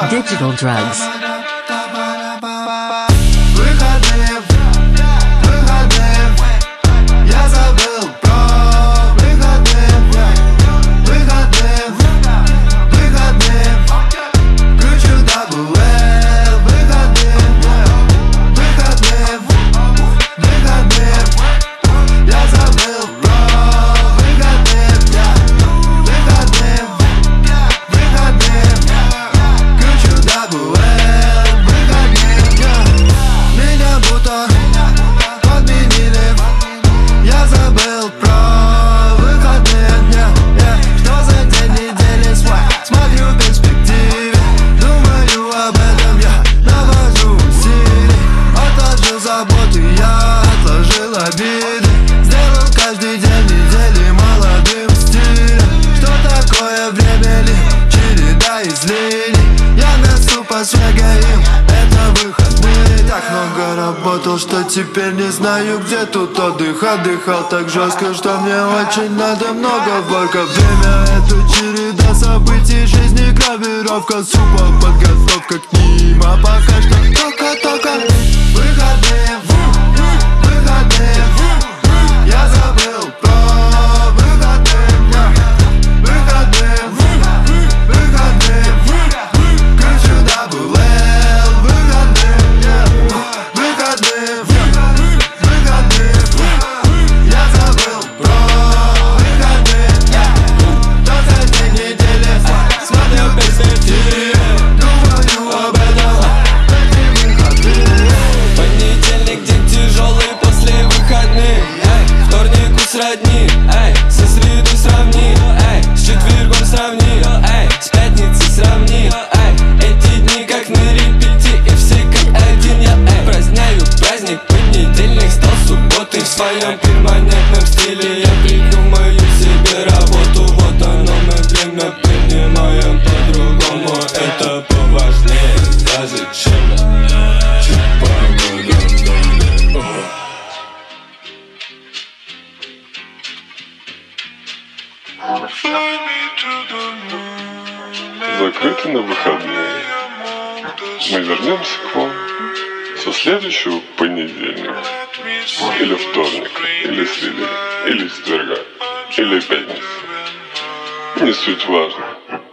Digital drugs. Я забыл про выходные. Кручу даблл Л. Выходные. Я забыл про выходные. Кручу даблл Л. Меня будто подменили. Я забыл про выходные. Что за день недели свой? Смотрю в перспективе. Думаю об этом, я навожу усилий. Отложил заботы, я отложил обиды. Сделал каждый день недели молодым стилем. Что такое время ли? Череда излилий. Я несу по свегаим, это выходные. Так много работал, что теперь не знаю, где тут отдых. Отдыхал так жестко, что мне очень надо много ворка. Время — это череда событий жизни, гравировка супа, подготовка к ним. А пока что только выходные. Я забыл про выходные. Кручу даблл Л. Выходные. Я забыл про выходные. Что за день недели? Смотрю в перспективе. Думаю об этом. Понедельник, день тяжелый после выходных. Вторнику сродни, со среды сравни, с четвергом сравни, с пятницей сравни. Эти дни как на репите, и все как один. Я праздняю праздник, понедельник стал субботой. В своем перманентном стиле я придумаю себе работу. Вот оно, мы время принимаем по-другому. Это поважнее даже, чем погода. Закрыты на выходные. Мы вернемся к вам со следующего понедельника. Или вторника, или среды, или четверга, или пятницы. Не суть важно.